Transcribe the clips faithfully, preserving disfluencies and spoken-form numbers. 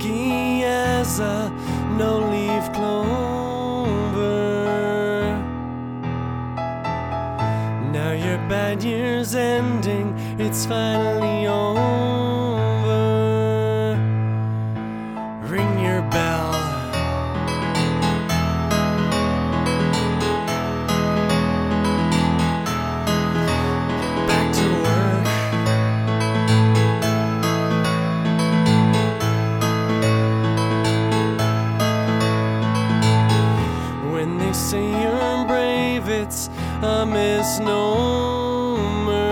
silky as a no-leaf clover. Now your bad year's ending, it's finally over. Ring your bell. Back to work. When they say you're brave, it's a misnomer.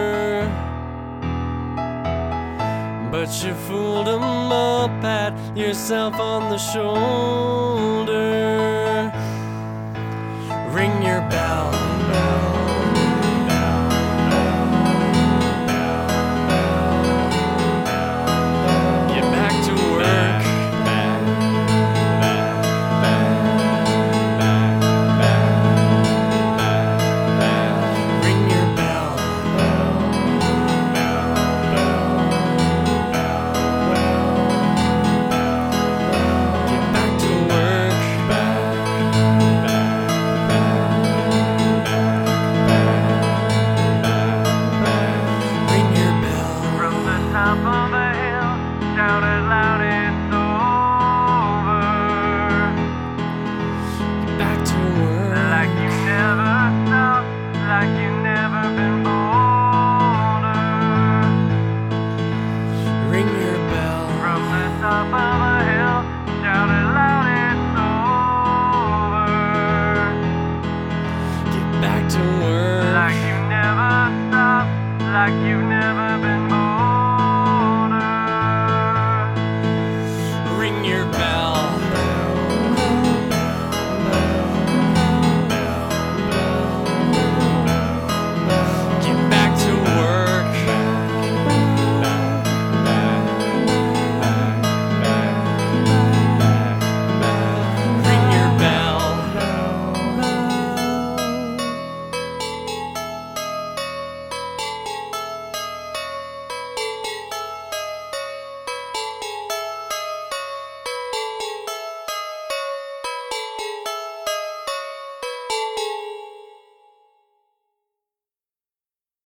But you fooled 'em up, pat yourself on the shoulder. Ring your bell, bell, bell, bell, bell, bell, bell. Get back to work. Back, back, back, back, back, back, back. Ring your bell, bell, bell, bell, bell, bell, bell. Get back to work. Back, back, back, back, back, back, back. Ring your bell. From the top of the hill, shout it loud, it's over. Get back to work. Like you never stopped, like you never been bolder. Ring your bell. From the top of